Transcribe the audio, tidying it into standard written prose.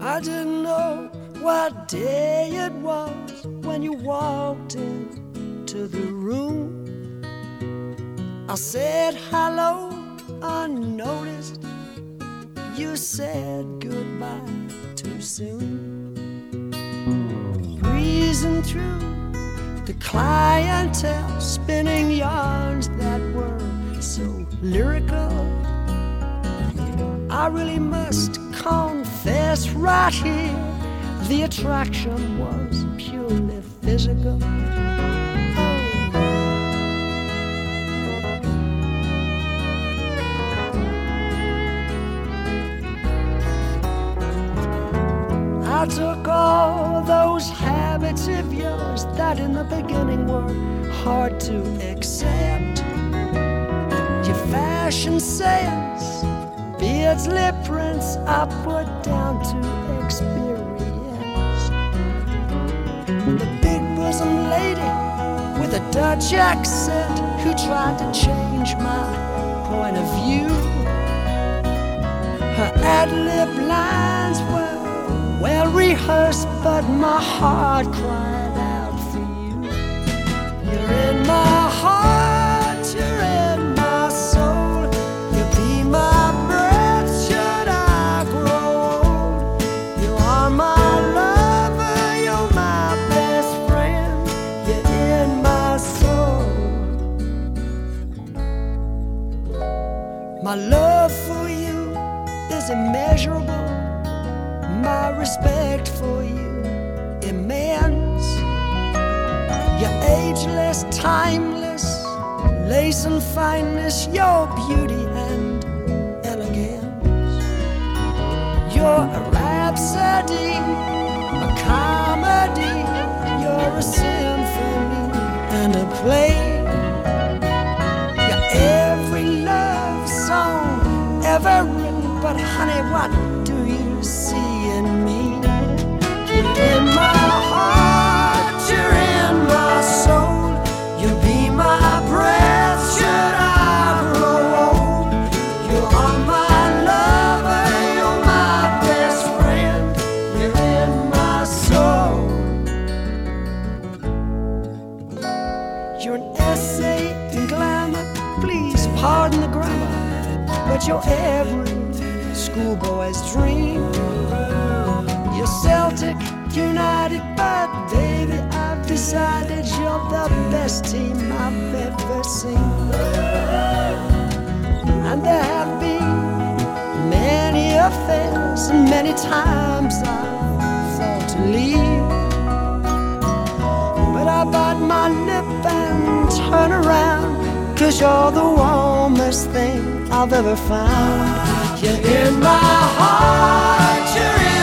I didn't know what day it was when you walked into the room. I said hello unnoticed. You said goodbye too soon. Breezing through the clientele, spinning yarns that were so lyrical. I really must confess right here, the attraction was purely physical. I took all those habits of yours that in the beginning were hard to accept. Your fashion sense, beards, lip prints, I put down to experience. The big bosom lady with a Dutch accent who tried to change my point of view. Her ad-lib lines were well rehearsed, but my heart cried out for you. You're in my heart, you're in my soul. You'll be my breath should I grow old. You are my lover, you're my best friend. You're in my soul. My love for you is immeasurable. My respect for you immense. You're ageless, timeless, lace and fineness, your beauty and elegance. You're a rhapsody, a comedy, you're a symphony and a play. You're every love song ever written, but honey, what do you see in me? You're in my heart, you're in my soul. You'll be my breath should I grow old. You are my lover, you're my best friend. You're in my soul. You're an essay in glamour, please pardon the grammar, but you're every schoolboy's dream. You're Celtic United, but baby, I've decided you're the best team I've ever seen. And there have been many affairs, and many times I've thought to leave, but I bite my lip and turn around, 'cause you're the warmest thing I've ever found. You're in my heart, you're in